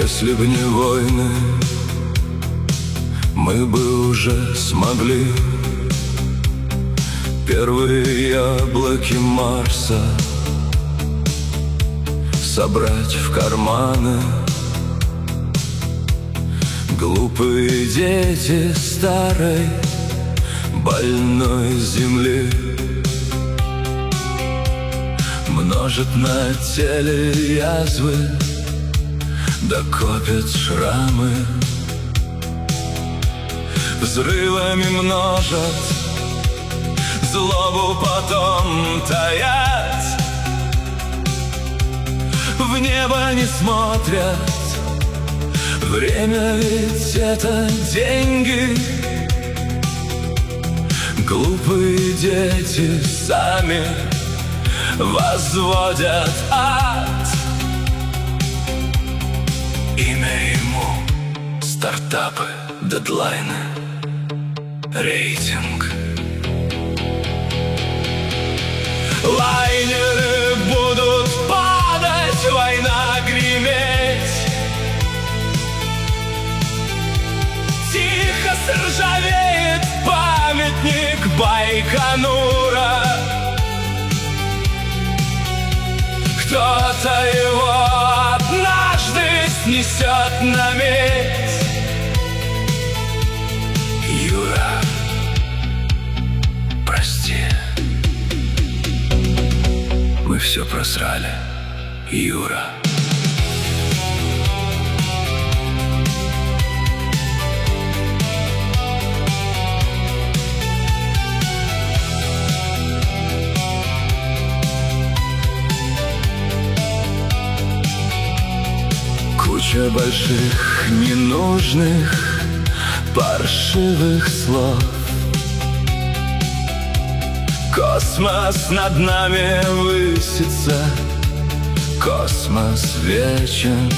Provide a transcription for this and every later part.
Если б не войны, мы бы уже смогли первые яблоки Марса собрать в карманы. Глупые дети старой больной земли множат на теле язвы, да копят шрамы. Взрывами множат, злобу потом таят, в небо не смотрят. Время ведь это деньги. Глупые дети сами возводят ад. Имя ему — стартапы, дедлайны, рейтинг. Лайнеры будут падать, война греметь. Тихо сржавеет памятник Байконура. Кто-то его однажды снесет на медь. Юра, прости, мы все просрали, Юра. Куча больших, ненужных, паршивых слов. Космос над нами высится, космос вечен.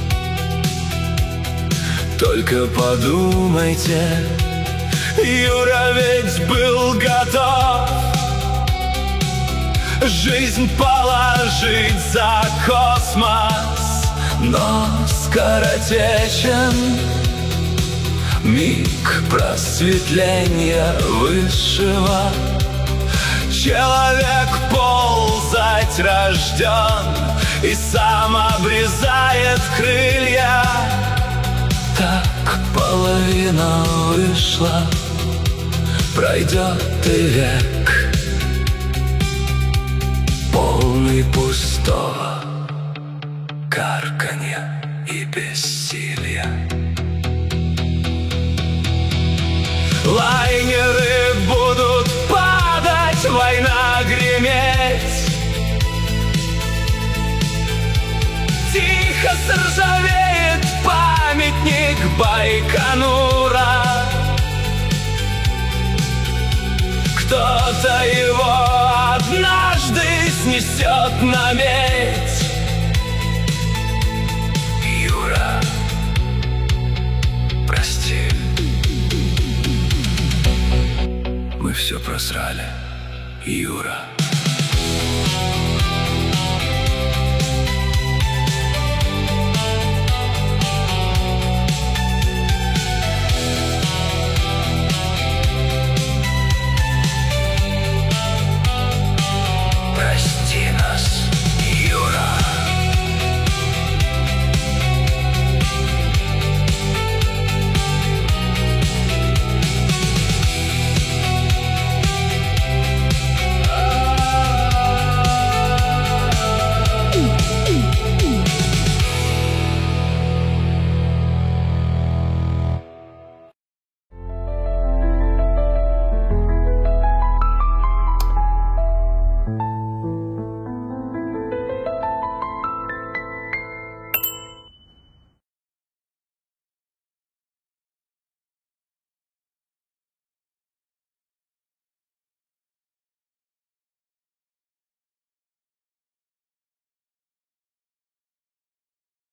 Только подумайте, Юра ведь был готов жизнь положить за космос, но скоротечен миг просветления высшего. Человек ползать рожден и сам обрезает крылья. Так половина вышла, пройдет и век, полный пустого карканья и бессилия. Лайнеры будут падать, война греметь. Тихо сржавеет памятник Байконура. Кто-то его однажды снесет на медь. Юра, прости, мы все просрали, Юра.